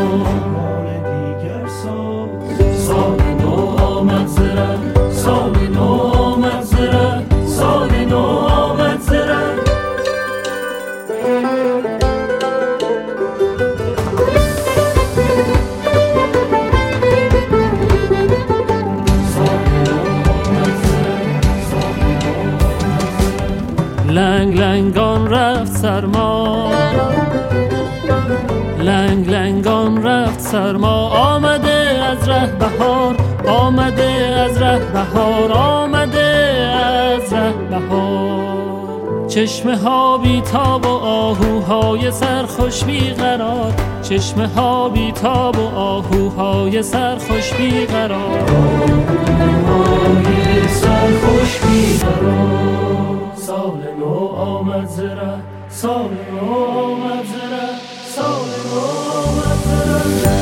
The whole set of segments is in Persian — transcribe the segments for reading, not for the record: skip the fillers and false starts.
سال نو آمد ز ره، سال نو آمد ز ره، سال نو آمد ز ره. لنگ لنگان رفت سرما، لنگ لنگان رفت سرما، آمده از ره بهار، آمده از ره بهار، آمده از ره بهار. چشمه ها بی تاب و آهوهای سرخوش بی قرار، چشمه ها بی تاب و آهوهای سرخوش بی قرار، آهوهای سرخوش بی قرار. سال نو آمد ز ره، سال نو آمد ز ره، سال نو آمد ز ره.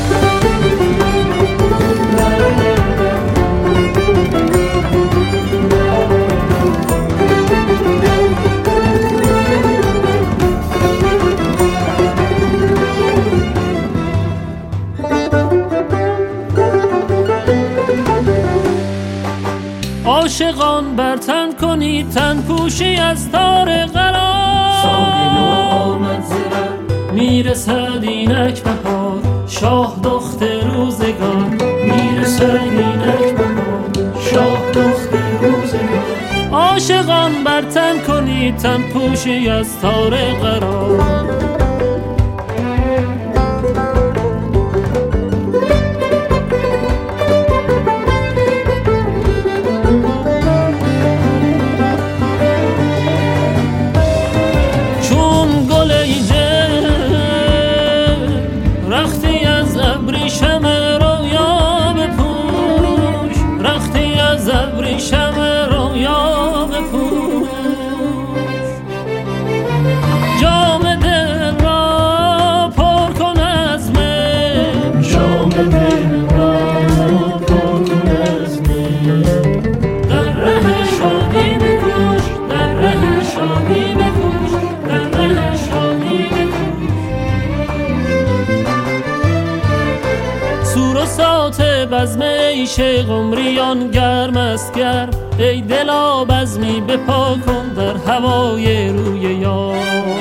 عاشقان بر تن کنید تن پوشی از تار قرار، سال نو آمد ز ره، میرسد اینک بهار، شاه دخت روزگار، میرسد اینک بهار، شاه دخت روزگار. عاشقان بر تن کنید تن پوشی از تار قرار. رختی از ابریشم رویا بپوش، رختی از ابریشم رویا بپوش. جام دل را پر کن از می، جام دل را پر کن از می. در ره شادی بکوش، در ره شادی بکوش، در ره شادی بکوش. سور و سات بزم عیش قمریان گرم است گرم، ای دلا بزمی بپا کن در هوای روی یار.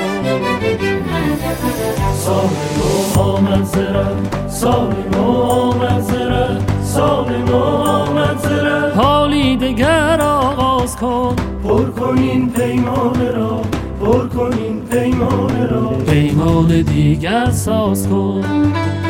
سال نو آمد ز ره، سال نو آمد ز ره، سال نو آمد ز ره. حالی دگر آغاز کن، پر کن این پیمان را، پر کن این پیمان را، پیمان دیگر ساز کن.